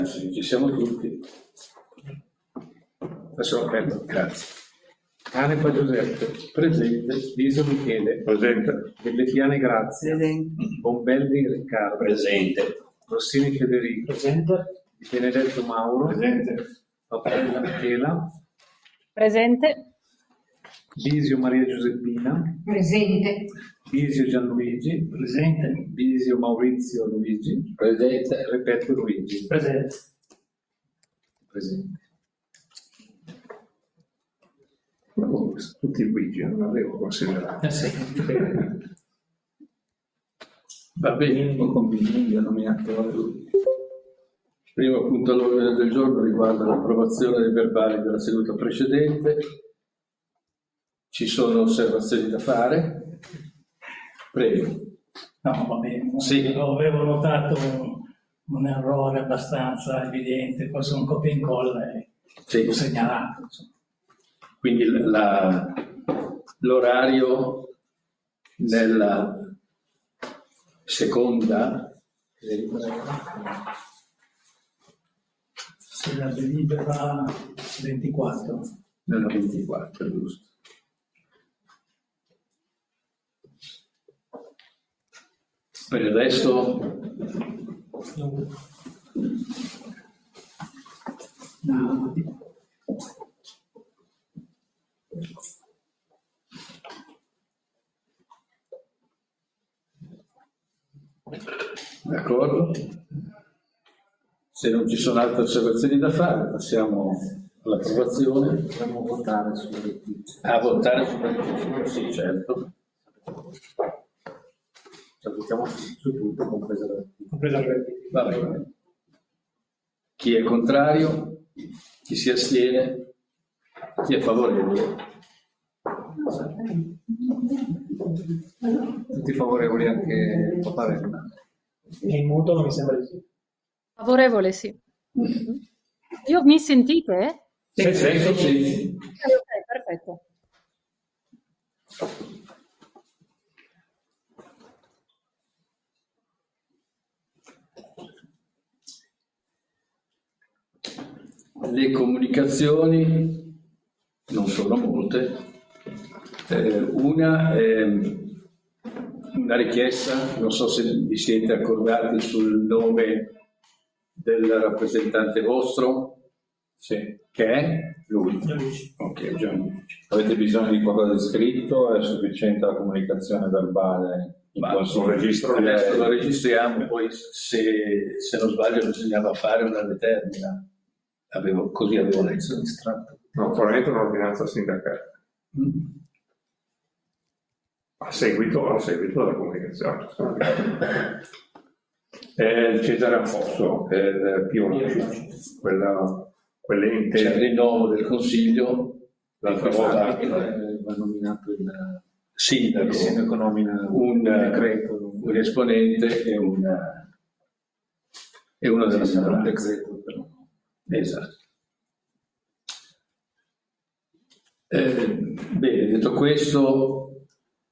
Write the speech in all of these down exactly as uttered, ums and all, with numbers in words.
Sì, ci siamo tutti. Adesso aspetta, grazie. Canepa Giuseppe, presente. Viso Michele, presente. Bellettiane Grazia, presente. Bombelli Riccardo, presente. Rossini Federico, presente. Benedetto Mauro, presente. Pappella Michela, presente. Bisio Maria Giuseppina, presente. Bisio Gianluigi, presente. Bisio Maurizio Luigi, presente. Repetto Luigi, presente. Presente. Oh, tutti Luigi, non avevo considerato. Eh sì. Va bene, ho convinto, ho nominato lui. Primo punto all'ordine del giorno riguarda l'approvazione dei verbali della seduta precedente. Ci sono osservazioni da fare? Prego. No, va bene. Sì. Avevo notato un, un errore abbastanza evidente, forse un copia e incolla e sì. L'ho segnalato. Insomma. Quindi la, l'orario nella seconda se la delibera ventiquattro. Nella ventiquattro, giusto. Per il resto no. D'accordo? Se non ci sono altre osservazioni da fare, passiamo all'approvazione. Dobbiamo votare sulle rettifiche. A votare sulle rettifiche, sì, certo. Cioè, votiamo su tutto, compresa la rettifica. Compresa la rettifica. Va bene. Chi è contrario? Chi si astiene? Chi è favorevole? Tutti favorevoli, anche Paparella. E in muto non mi sembra di sì. Favorevole, sì. Io mi sentite? Sì, sì, sì, sì. Ok, perfetto. Le comunicazioni non sono molte. Eh, una è una richiesta, non so se vi siete accordati sul nome del rappresentante vostro, sì. Che è? Lui. Ok, Gianluigi. Avete bisogno di qualcosa di scritto? È sufficiente la comunicazione verbale? In Ma lo, registro, adesso lo registriamo, poi se, se non sbaglio bisognava fare una determina. Avevo, così avevo letto l'estratto. No, probabilmente un'ordinanza sindacale. Mm. A seguito, a seguito della comunicazione. È il Cesare Amfosso, è il Pionici, quella, quell'ente. C'è il rinnovo del Consiglio, l'altra volta va nominato il sindaco, il sindaco nomina un, decreto, un esponente e, una, e uno della sì, un decreto. Però. Esatto. Eh, bene, detto questo,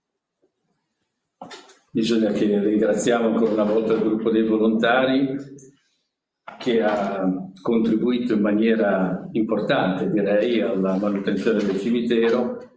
bisogna che ringraziamo ancora una volta il gruppo dei volontari che ha contribuito in maniera importante, direi, alla manutenzione del cimitero,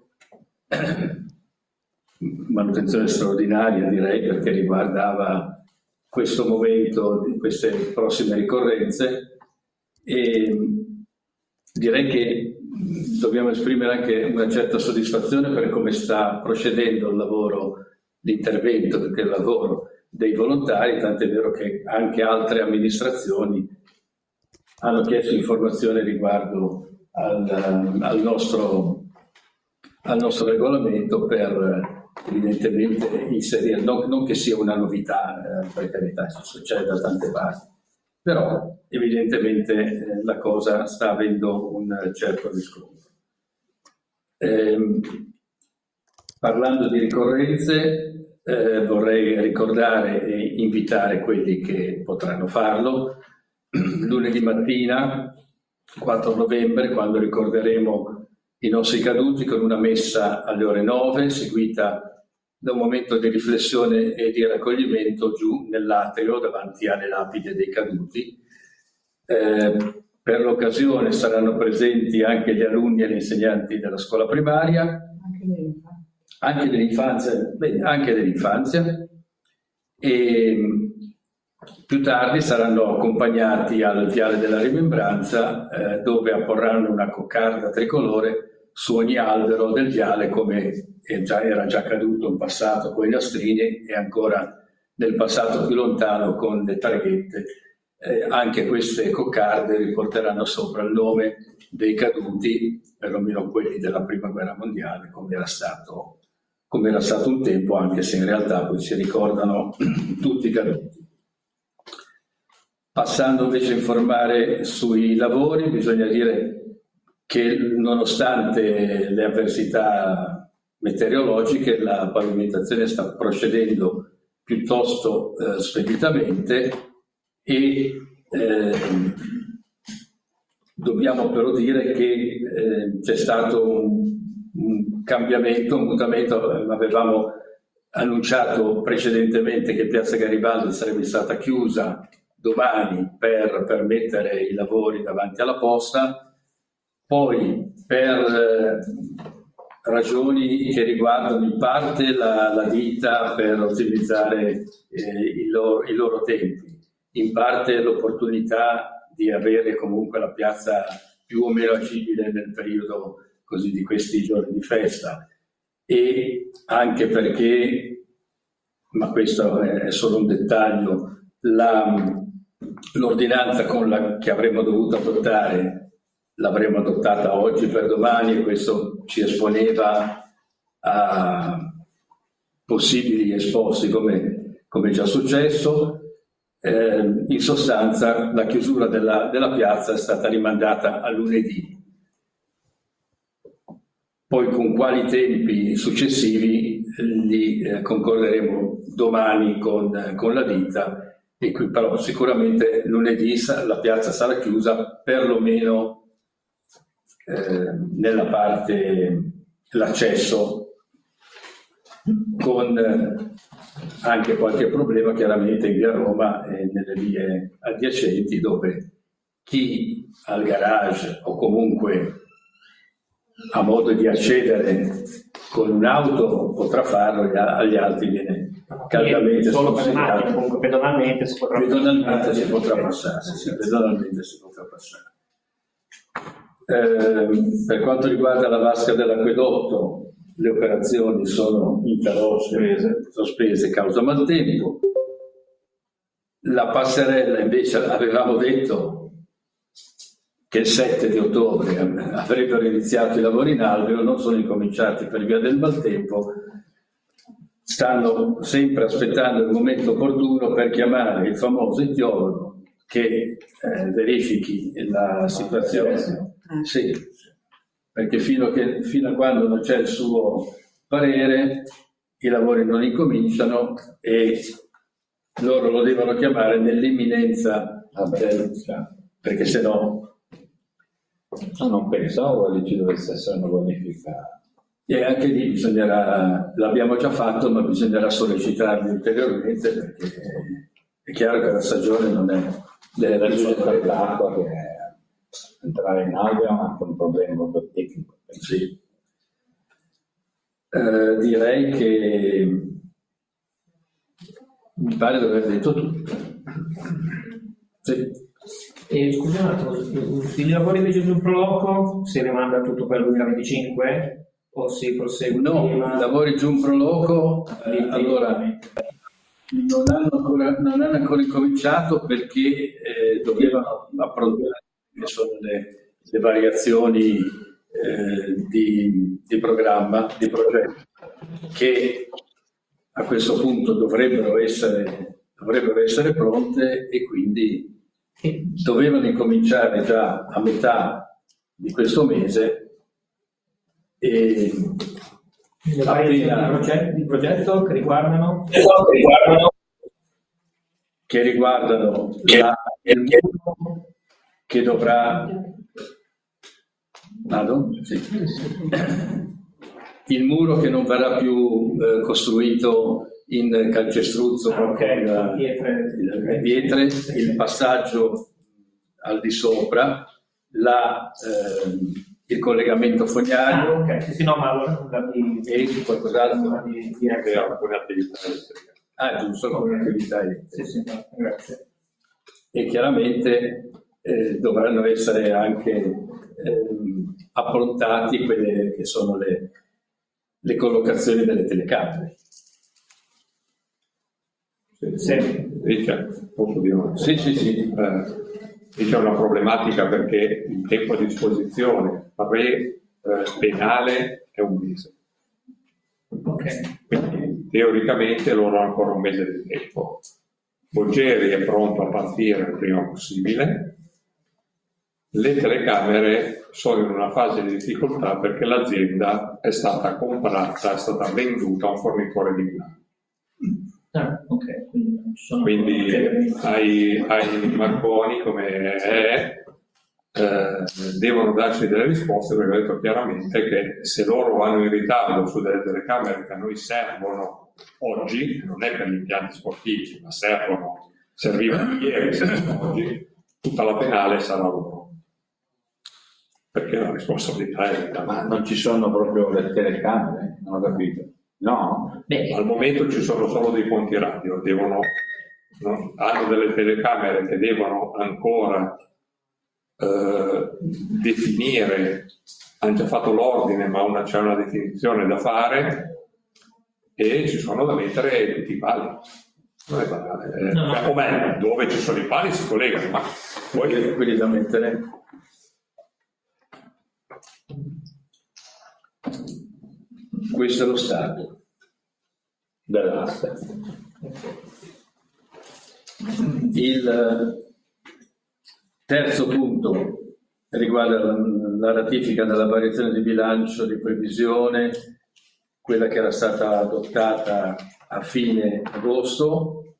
manutenzione straordinaria, direi, perché riguardava questo momento di queste prossime ricorrenze. E direi che dobbiamo esprimere anche una certa soddisfazione per come sta procedendo il lavoro, l'intervento, perché il lavoro dei volontari, tant'è vero che anche altre amministrazioni hanno chiesto informazioni riguardo al, al, nostro, al nostro regolamento per evidentemente inserire, non, non che sia una novità, eh, per carità, succede da tante parti, però evidentemente eh, la cosa sta avendo un certo riscontro. Eh, parlando di ricorrenze, eh, vorrei ricordare e invitare quelli che potranno farlo. Lunedì mattina, quattro novembre, quando ricorderemo i nostri caduti con una messa alle ore nove, seguita da un momento di riflessione e di raccoglimento giù nell'atrio davanti alle lapidi dei caduti. Eh, per l'occasione saranno presenti anche gli alunni e gli insegnanti della scuola primaria, anche dell'infanzia, beh, anche dell'infanzia, e più tardi saranno accompagnati al Viale della Rimembranza, eh, dove apporranno una coccarda tricolore su ogni albero del viale, come è già, era già accaduto in passato con i nastrini e ancora nel passato più lontano con le targhette. Eh, anche queste coccarde riporteranno sopra il nome dei caduti, perlomeno quelli della Prima Guerra Mondiale, come era stato, come era stato un tempo, anche se in realtà poi si ricordano tutti i caduti. Passando invece a informare sui lavori, bisogna dire che nonostante le avversità meteorologiche la pavimentazione sta procedendo piuttosto eh, speditamente e eh, dobbiamo però dire che eh, c'è stato un, un cambiamento, un mutamento. Avevamo annunciato precedentemente che Piazza Garibaldi sarebbe stata chiusa domani per permettere i lavori davanti alla posta, poi per eh, ragioni che riguardano in parte la, la ditta per ottimizzare eh, i, loro, i loro tempi, in parte l'opportunità di avere comunque la piazza più o meno agibile nel periodo così di questi giorni di festa, e anche perché, ma questo è solo un dettaglio, la, l'ordinanza con la che avremmo dovuto adottare l'avremmo adottata oggi per domani, e questo ci esponeva a possibili esposti come, come già successo. Eh, in sostanza la chiusura della, della piazza è stata rimandata a lunedì. Poi con quali tempi successivi li eh, concorderemo domani con, con la ditta, e qui però sicuramente lunedì la piazza sarà chiusa, perlomeno eh, nella parte, l'accesso, con eh, anche qualche problema chiaramente in via Roma e nelle vie adiacenti, dove chi ha il garage o comunque ha modo di accedere con un'auto potrà farlo, agli altri viene caldamente solo per sconsigliato. macchina, comunque pedonalmente si potrà pedonalmente si potrà passare, sì, pedonalmente si potrà passare. Eh, per quanto riguarda la vasca dell'acquedotto, le operazioni sono interrotte, sospese causa maltempo. La passerella invece avevamo detto che il sette di ottobre avrebbero iniziato i lavori in alveo, non sono incominciati per via del maltempo. Stanno sempre aspettando il momento opportuno per chiamare il famoso etiologo che eh, verifichi la situazione. Sì, perché fino, che, fino a quando non c'è il suo parere i lavori non incominciano, e loro lo devono chiamare nell'imminenza del, perché se no No, non pensavo che ci dovesse essere una bonifica. E anche lì bisognerà, l'abbiamo già fatto, ma bisognerà sollecitarli ulteriormente, perché è chiaro che la stagione non è delle ragioni per l'acqua, che entrare in alveo è anche un problema proprio tecnico. Sì. Eh, direi che mi pare di aver detto tutto. Sì. E scusi un attimo, i lavori invece sul Proloco si rimanda tutto per il duemilaventicinque o si prosegue? No, prima? i lavori giù in Proloco eh, allora non hanno, ancora, non hanno ancora incominciato, perché eh, dovevano approntare che sono le, le variazioni eh, di, di programma, di progetto, che a questo punto dovrebbero essere, dovrebbero essere pronte, e quindi dovevano incominciare già a metà di questo mese, e le appena... di, progetto, di progetto che riguardano che riguardano la, il muro che dovrà Vado? Sì. il muro che non verrà più eh, costruito in calcestruzzo, okay, con pietre. le pietre, il passaggio al di sopra, la, ehm, il collegamento fognario. Ah, ok, sì, sì, no, ma allora nulla di... E qualcos'altro? nulla di, di Avere extra. alcune attività elettriche. Ah, giusto, con attività elettriche. Sì, sì, no, grazie. E chiaramente eh, dovranno essere anche ehm, approntati quelle che sono le, le collocazioni delle telecamere. Sì, Sì. Dice, posso dire una cosa? Sì, sì, sì. Eh, dice una problematica perché il tempo a disposizione pre-penale è un mese. Ok. Quindi teoricamente loro hanno ancora un mese di tempo. Boggeri è pronto a partire il prima possibile. Le telecamere sono in una fase di difficoltà perché l'azienda è stata comprata, è stata venduta a un fornitore di Milano. Ah, ok. Quindi, non ci sono Quindi ai, ai Marconi come è, eh, devono darci delle risposte, perché ho detto chiaramente che se loro vanno in ritardo su delle telecamere che a noi servono oggi, non è per gli impianti sportivi, ma servono, servivano ieri, servono oggi, tutta la penale sarà loro. Perché la responsabilità è di Ma non ci sono proprio le telecamere? Non ho capito. No? Beh, Al momento ci sono solo dei ponti radio, devono, no? Hanno delle telecamere che devono ancora eh, definire, hanno già fatto l'ordine, ma una, c'è una definizione da fare e ci sono da mettere tutti i pali. Non è banale, eh. No. O meglio, dove ci sono i pali si collegano, ma poi Quelli, quelli da mettere. Questo è lo stato dell'asta. Il terzo punto riguarda la, la ratifica della variazione di bilancio di previsione, quella che era stata adottata a fine agosto,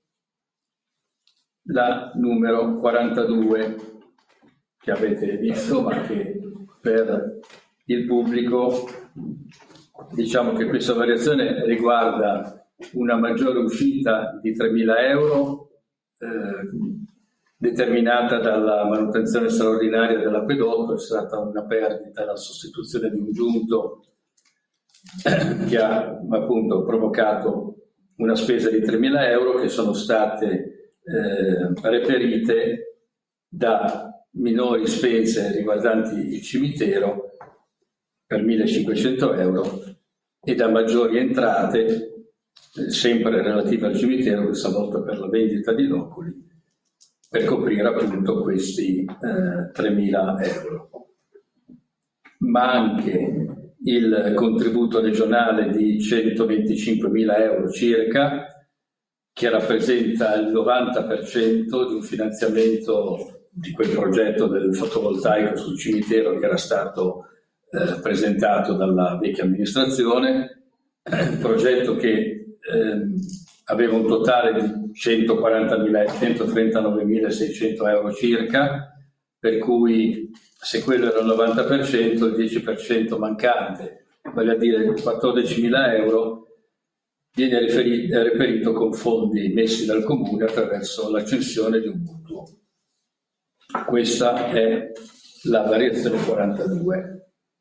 la numero quarantadue, che avete visto, ma che per il pubblico diciamo che questa variazione riguarda una maggiore uscita di tremila euro eh, determinata dalla manutenzione straordinaria dell'acquedotto. È stata una perdita, la sostituzione di un giunto eh, che ha appunto provocato una spesa di tremila euro che sono state eh, reperite da minori spese riguardanti il cimitero per millecinquecento euro e da maggiori entrate, eh, sempre relative al cimitero, questa volta per la vendita di loculi, per coprire appunto questi eh, tremila euro. Ma anche il contributo regionale di centoventicinquemila euro circa, che rappresenta il novanta per cento di un finanziamento di quel progetto del fotovoltaico sul cimitero che era stato Eh, presentato dalla vecchia amministrazione, eh, progetto che ehm, aveva un totale di centotrentanovemilaseicento euro circa, per cui se quello era il novanta per cento, il dieci per cento mancante, vale a dire quattordicimila euro, viene riferito, reperito con fondi messi dal comune attraverso l'accensione di un mutuo. Questa è la variazione quarantadue.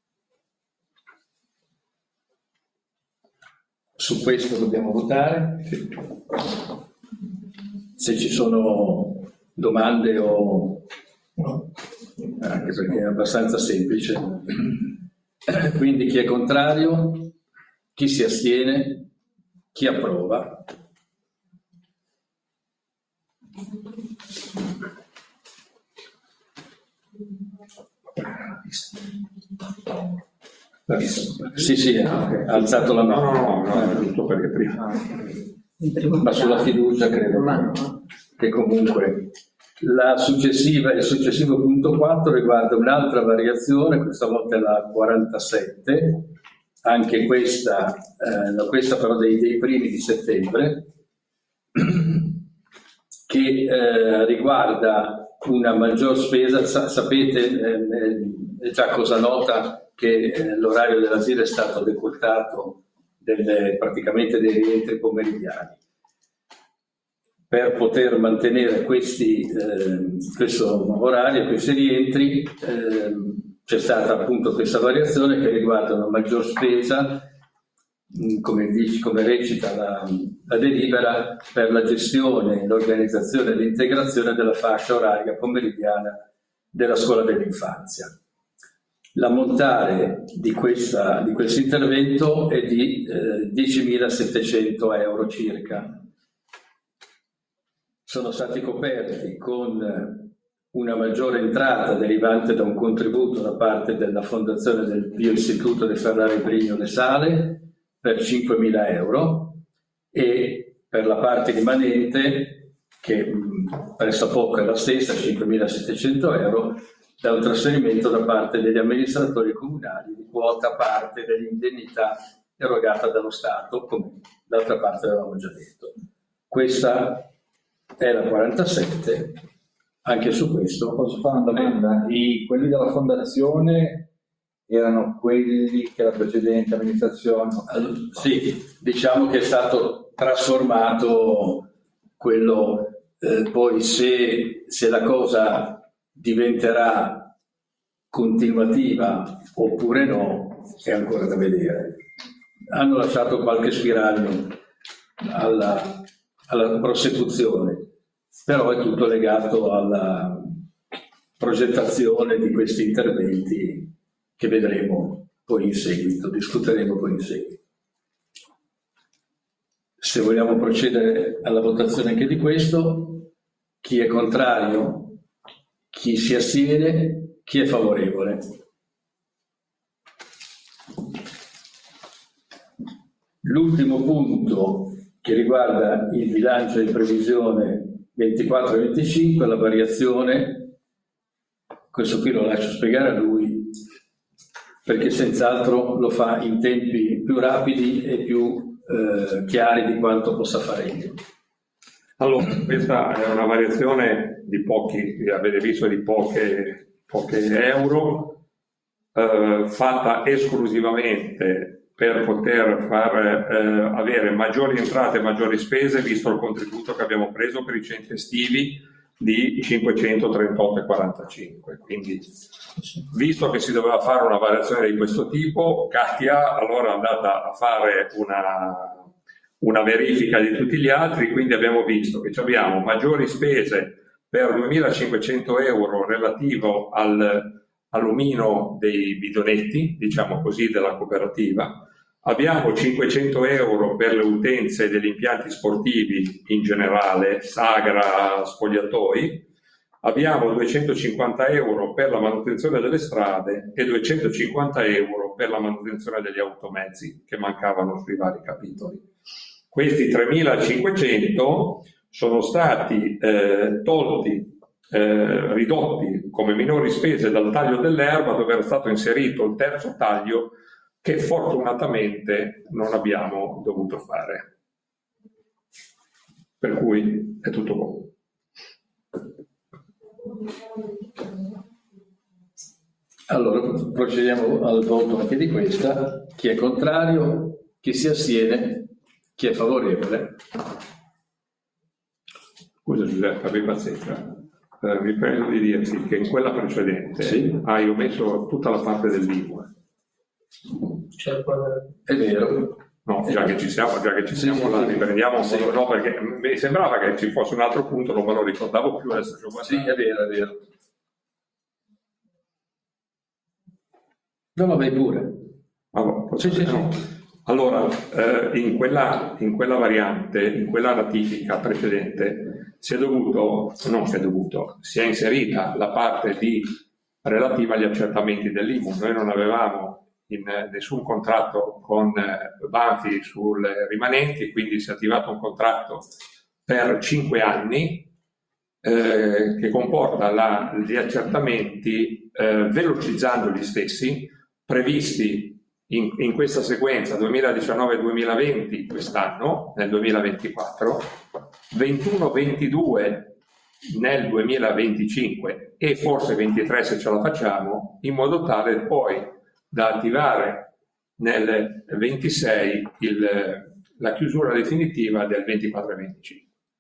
Su questo dobbiamo votare. Se ci sono domande o no, anche perché è abbastanza semplice. Quindi chi è contrario, chi si astiene, chi approva. Sì, sì, ha alzato la mano. no, no, no, giusto perché prima. Ma sulla fiducia credo che comunque la successiva, il successivo punto quattro riguarda un'altra variazione, questa volta è la quarantasette, anche questa, eh, questa però dei, dei primi di settembre, che eh, riguarda una maggior spesa. Sa- sapete eh, eh, già cosa nota che eh, l'orario dell'asilo è stato decurtato delle, praticamente dei rientri pomeridiani. per poter mantenere questi, eh, questo orario, questi rientri, eh, c'è stata appunto questa variazione che riguarda una maggior spesa, come, dice, come recita la, la delibera, per la gestione, l'organizzazione e l'integrazione della fascia oraria pomeridiana della scuola dell'infanzia. L'ammontare di, questa, di questo intervento è di eh, diecimilasettecento euro circa. Sono stati coperti con una maggiore entrata derivante da un contributo da parte della Fondazione del Bioistituto di Ferrari Brigno Le Sale per cinquemila euro e per la parte rimanente, che pressappoco è la stessa, cinquemilasettecento euro, da un trasferimento da parte degli amministratori comunali di quota parte dell'indennità erogata dallo Stato, come d'altra parte avevamo già detto. Questa è la quarantasette, anche su questo. Posso fare una domanda? I, quelli della fondazione erano quelli che la precedente amministrazione... Allora, sì, diciamo che è stato trasformato quello, eh, poi se, se la cosa diventerà continuativa oppure no, è ancora da vedere. Hanno lasciato qualche spiraglio alla, alla prosecuzione, però è tutto legato alla progettazione di questi interventi che vedremo poi in seguito, discuteremo poi in seguito. Se vogliamo procedere alla votazione anche di questo, chi è contrario? Chi si astiene? Chi è favorevole? L'ultimo punto che riguarda il bilancio di previsione ventiquattro venticinque, la variazione, questo qui lo lascio spiegare a lui, perché senz'altro lo fa in tempi più rapidi e più eh, chiari di quanto possa fare io. Allora, questa è una variazione di pochi, avete visto, di poche, poche euro, eh, fatta esclusivamente per poter far eh, avere maggiori entrate e maggiori spese, visto il contributo che abbiamo preso per i centri estivi di cinquecentotrentotto virgola quarantacinque. Quindi, visto che si doveva fare una variazione di questo tipo, Katia allora è andata a fare una... una verifica di tutti gli altri, quindi abbiamo visto che abbiamo maggiori spese per duemilacinquecento euro relativo al, all'omino dei bidonetti, diciamo così, della cooperativa, abbiamo cinquecento euro per le utenze degli impianti sportivi in generale, sagra, spogliatoi, abbiamo duecentocinquanta euro per la manutenzione delle strade e duecentocinquanta euro per la manutenzione degli automezzi che mancavano sui vari capitoli. Questi tremilacinquecento sono stati eh, tolti, eh, ridotti come minori spese dal taglio dell'erba, dove era stato inserito il terzo taglio che fortunatamente non abbiamo dovuto fare. Per cui è tutto buono. Allora procediamo al voto anche di questa. Chi è contrario? Chi si astiene? Chi è favorevole? Scusa Giuseppe, abbi pazienza. Eh, mi prego di dirti che in quella precedente sì, hai omesso tutta la parte dell'I V A. È vero. No, già che ci siamo, già che ci siamo, sì, la riprendiamo. Sì. No, perché mi sembrava che ci fosse un altro punto, non me lo ricordavo più adesso. Sì, è vero, è vero. No, vabbè, pure. Allora, sì, sì, no. Allora eh, in, quella, in quella variante, in quella ratifica precedente, si è dovuto, non si è dovuto, si è inserita la parte di, relativa agli accertamenti dell'I M U. Noi non avevamo in nessun contratto con Banfi sulle rimanenti, quindi si è attivato un contratto per cinque anni eh, che comporta la, gli accertamenti eh, velocizzando gli stessi, previsti in, in questa sequenza duemiladiciannove duemilaventi quest'anno, nel duemilaventiquattro, ventuno ventidue nel duemilaventicinque e forse ventitré se ce la facciamo, in modo tale poi da attivare nel ventisei il, la chiusura definitiva del ventiquattro e venticinque.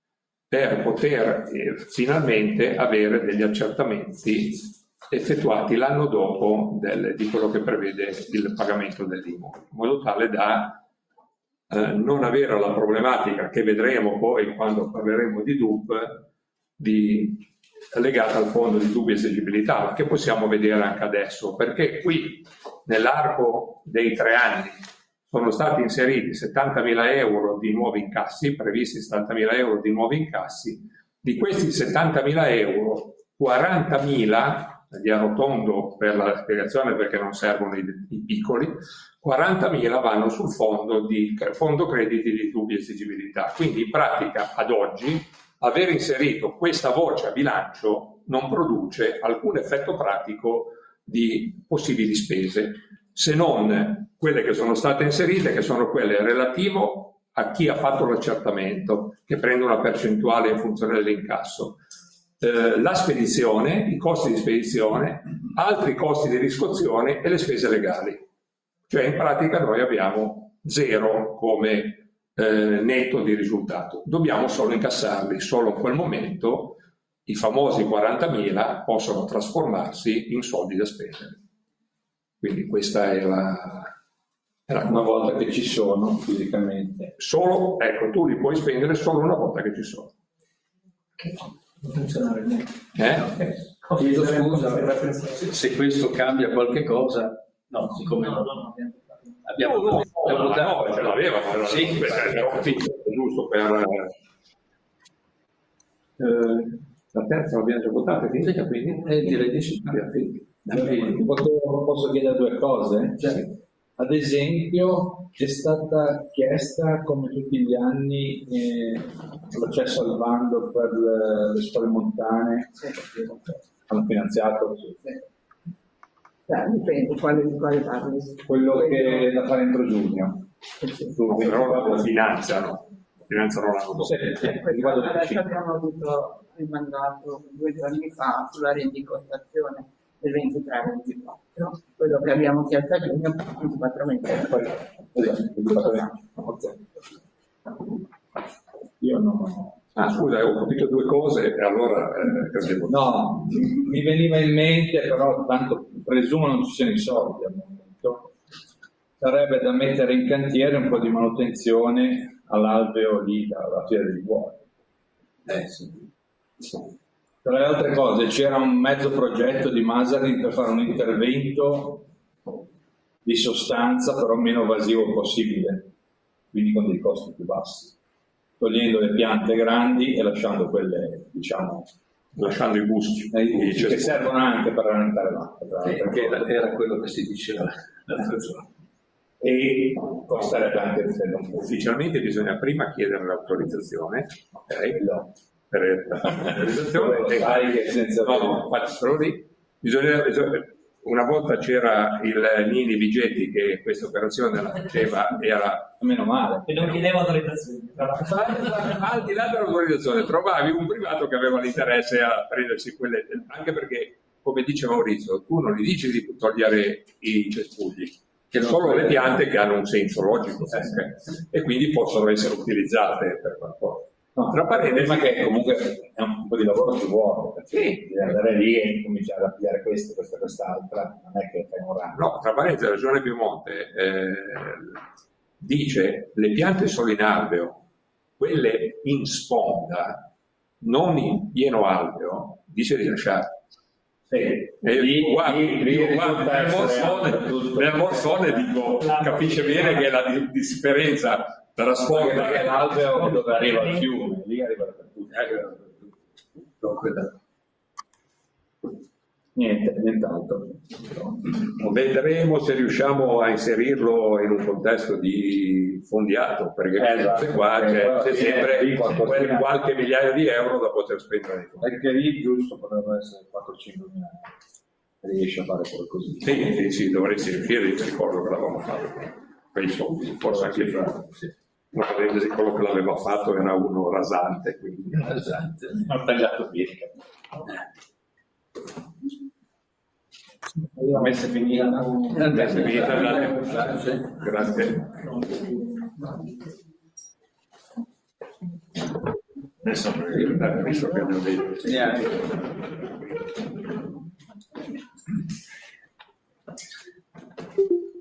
per poter eh, finalmente avere degli accertamenti effettuati l'anno dopo del, di quello che prevede il pagamento dell'immobile, in modo tale da eh, non avere la problematica che vedremo poi quando parleremo di D U P di, legata al fondo di dubbia esigibilità, ma che possiamo vedere anche adesso, perché qui nell'arco dei tre anni sono stati inseriti settantamila euro di nuovi incassi, previsti settantamila euro di nuovi incassi. Di questi settantamila euro, quarantamila, li arrotondo per la spiegazione perché non servono i, i piccoli, quarantamila vanno sul fondo, di, fondo crediti di dubbia esigibilità. Quindi in pratica ad oggi aver inserito questa voce a bilancio non produce alcun effetto pratico di possibili spese, se non quelle che sono state inserite, che sono quelle relativo a chi ha fatto l'accertamento, che prende una percentuale in funzione dell'incasso, eh, la spedizione, i costi di spedizione, altri costi di riscozione e le spese legali. Cioè in pratica noi abbiamo zero come eh, netto di risultato, dobbiamo solo incassarli, solo in quel momento i famosi quarantamila possono trasformarsi in soldi da spendere. Quindi questa è la... è la una volta che ci sono fisicamente. Solo, ecco, tu li puoi spendere solo una volta che ci sono. Non funziona bene. Eh? Chiedo scusa se, se questo cambia qualche cosa. No, siccome No, no, no. Abbiamo no, no, no, no, no, ce l'avevano, sì, giusto per... Eh, la terza l'abbiamo già votata, quindi? quindi? Eh, direi di sì. Posso, posso chiedere due cose? Sì. Ad esempio, è stata chiesta, come tutti gli anni, eh, l'accesso al bando per le, le scuole montane? Hanno finanziato? Sì. Eh, dipende quale, di quale parli. Quello che è da fare entro giugno. No, però la finanziano, finanziano l'anno dopo. Sì, sì. Adesso abbiamo avuto rimandato due giorni fa sulla rendicontazione del ventitré ventiquattro, quello che abbiamo chiesto a giugno ventiquattro ventiquattro. Io no. Ah, scusa, ho capito due cose e allora eh, credevo. No, mi veniva in mente, però tanto presumo non ci siano i soldi al momento. Sarebbe da mettere in cantiere un po' di manutenzione all'alveo lì dalla Fiera dei Buoni. Eh, sì. Tra le altre cose c'era un mezzo progetto di Masarin per fare un intervento di sostanza però meno evasivo possibile, quindi con dei costi più bassi, togliendo le piante grandi e lasciando quelle, diciamo, lasciando i busti eh, che servono anche per rallentare l'acqua. Eh, perché era, era quello che si diceva l'altro giorno. E costerebbe anche il ufficialmente bisogna prima chiedere l'autorizzazione, ok? No. Per l'autorizzazione e sai che senza no, no, infatti solo lì bisogna, bisogna, una volta c'era il Nini Vigetti che questa operazione la faceva, era meno male e non chiedeva autorizzazione. Al di là dell'autorizzazione trovavi un privato che aveva l'interesse a prendersi quelle, anche perché come dice Maurizio tu non gli dici di togliere i cespugli, che solo le piante che hanno un senso logico eh, e quindi possono essere utilizzate per qualcosa. No, tra parentesi, ma che comunque è un po' di lavoro ci vuole, perché sì, devi andare lì e cominciare a pigliare questo, questa, quest'altra, non è che fai un ramo. No, tra parentesi, la Regione Piemonte eh, dice le piante solo in alveo, quelle in sponda, non in pieno alveo, dice di lasciare. Sì, e lì, guardi, lì, lì, guardi, nel Morsone dico, capisce bene che la differenza tra sponda che l'alveo dove arriva il fiume, lì arriva dappertutto. Niente, nient'altro. Vedremo se riusciamo a inserirlo in un contesto di fondiato, perché esatto, qua c'è, c'è sempre qualche, qualche migliaio di euro da poter spendere. Perché lì giusto potrebbero essere quattro cinque mila euro. Riesci a fare qualcosì. Sì, sì, sì, dovresti riuscire, ti ricordo che l'avevamo fatto. Penso, forse anche fra. Sì. Una parentesi, quello che l'aveva fatto era uno rasante, quindi rasante. Ho tagliato via. La messa è finita. La messa è finita. Grazie. Grazie. Adesso, visto che abbiamo detto. Segnale.